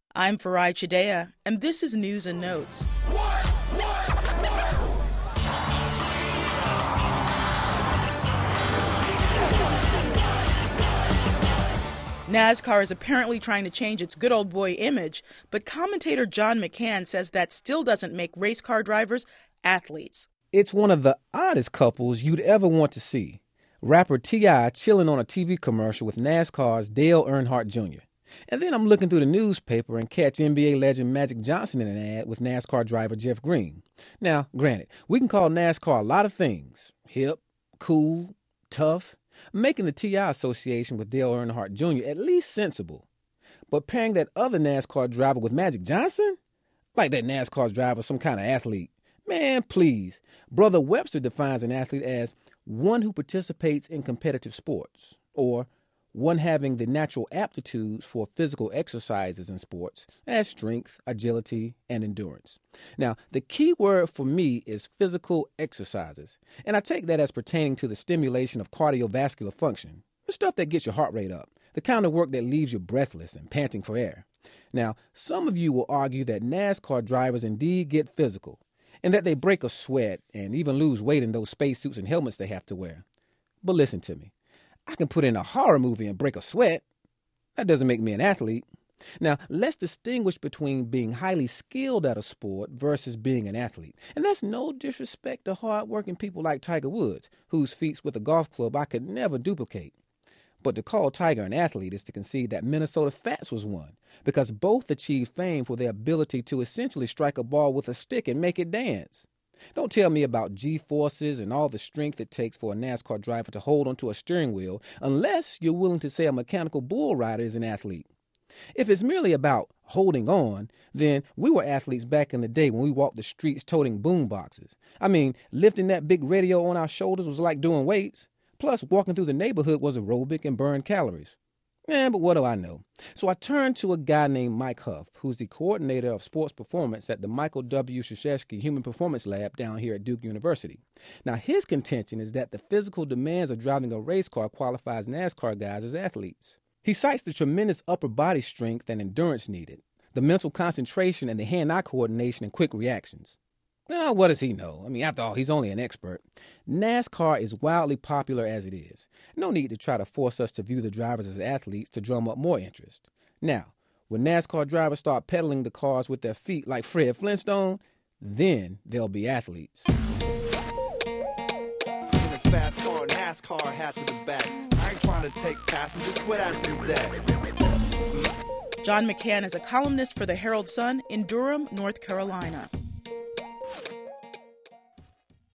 I'm Farai Chideya, and this is News and Notes. NASCAR is apparently trying to change its good old boy image, but commentator John McCann says that still doesn't make race car drivers athletes. It's one of the oddest couples you'd ever want to see. Rapper T.I. chilling on a TV commercial with NASCAR's Dale Earnhardt Jr. And then I'm looking through the newspaper and catch NBA legend Magic Johnson in an ad with NASCAR driver Jeff Green. Now, granted, we can call NASCAR a lot of things. Hip, cool, tough, making the T.I. association with Dale Earnhardt Jr. at least sensible. But pairing that other NASCAR driver with Magic Johnson? Like that NASCAR driver some kind of athlete. Man, please. Brother Webster defines an athlete as one who participates in competitive sports, or one having the natural aptitudes for physical exercises in sports, as strength, agility, and endurance. Now, the key word for me is physical exercises, and I take that as pertaining to the stimulation of cardiovascular function, the stuff that gets your heart rate up, the kind of work that leaves you breathless and panting for air. Now, some of you will argue that NASCAR drivers indeed get physical, and that they break a sweat and even lose weight in those spacesuits and helmets they have to wear. But listen to me. I can put in a horror movie and break a sweat. That doesn't make me an athlete. Now, let's distinguish between being highly skilled at a sport versus being an athlete. And that's no disrespect to hard-working people like Tiger Woods, whose feats with a golf club I could never duplicate. But to call Tiger an athlete is to concede that Minnesota Fats was one, because both achieved fame for their ability to essentially strike a ball with a stick and make it dance. Don't tell me about G-forces and all the strength it takes for a NASCAR driver to hold onto a steering wheel unless you're willing to say a mechanical bull rider is an athlete. If it's merely about holding on, then we were athletes back in the day when we walked the streets toting boom boxes. I mean, lifting that big radio on our shoulders was like doing weights. Plus, walking through the neighborhood was aerobic and burned calories. But what do I know? So I turned to a guy named Mike Huff, who's the coordinator of sports performance at the Michael W. Krzyzewski Human Performance Lab down here at Duke University. Now, his contention is that the physical demands of driving a race car qualifies NASCAR guys as athletes. He cites the tremendous upper body strength and endurance needed, the mental concentration and the hand-eye coordination and quick reactions. Well, what does he know? I mean, after all, he's only an expert. NASCAR is wildly popular as it is. No need to try to force us to view the drivers as athletes to drum up more interest. Now, when NASCAR drivers start pedaling the cars with their feet like Fred Flintstone, then they'll be athletes. Fast car, NASCAR hat to the back. I ain't trying to take passengers. Quit asking that. John McCann is a columnist for the Herald Sun in Durham, North Carolina.